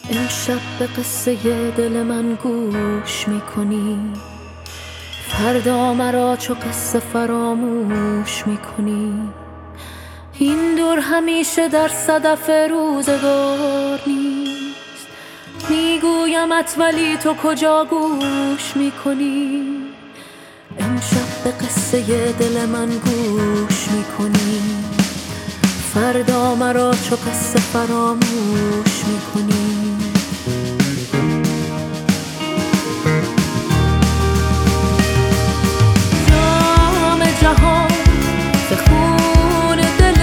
امشب به قصه دل من گوش میکنی، فردا مرا چو قصه فراموش میکنی. این دور همیشه در صدف روزگار نیست، میگویمت ولی تو کجا گوش میکنی. امشب به قصه دل من گوش میکنی، فردا مرا چو قصه فراموش میکنی. جام جهان ز خون دل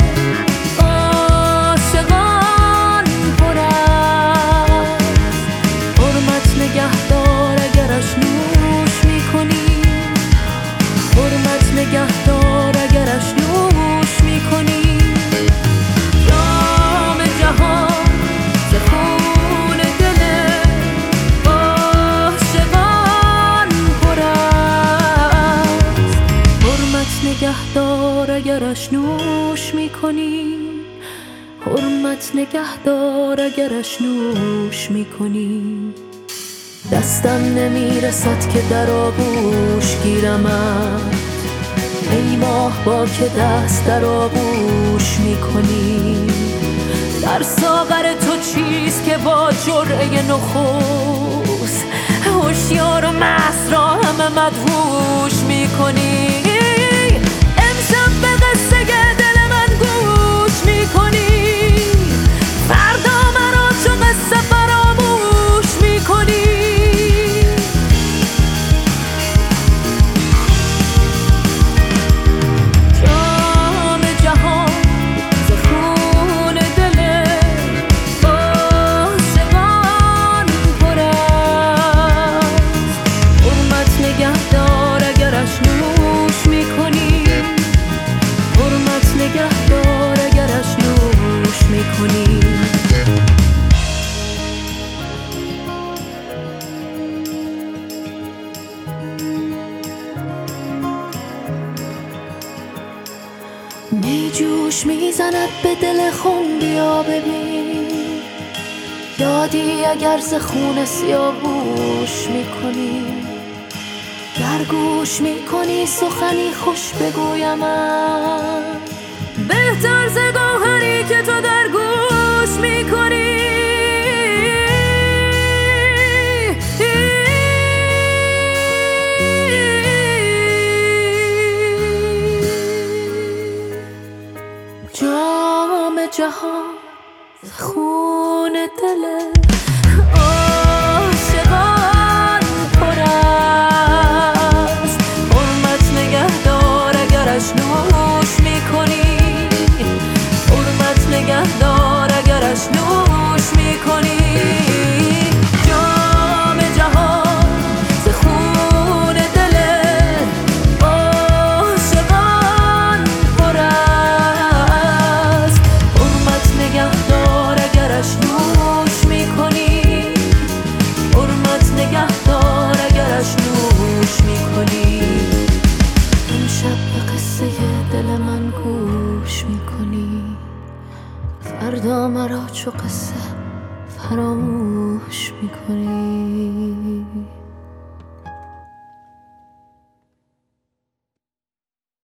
عاشقان پر است، حرمت نگهدار اگرش نوش میکنی، حرمت نگهدار اگرش نوش میکنی. نگهدار اگرش نوش میکنی، حرمت نگهدار اگرش نوش میکنی. دستم نمیرسد که در آغوش گیرمت، ای ماه با که دست در آغوش میکنی. در ساغر تو چیست که با جرعه نخست، هوشیار و مست را همه مدهوش میکنی. نگهدار اگرش نوش میکنی. می جوش میزند به دل خون، بیا ببین یادی اگر ز خون سیاووش میکنی. گر گوش میکنی سخنی خوش بگویمت،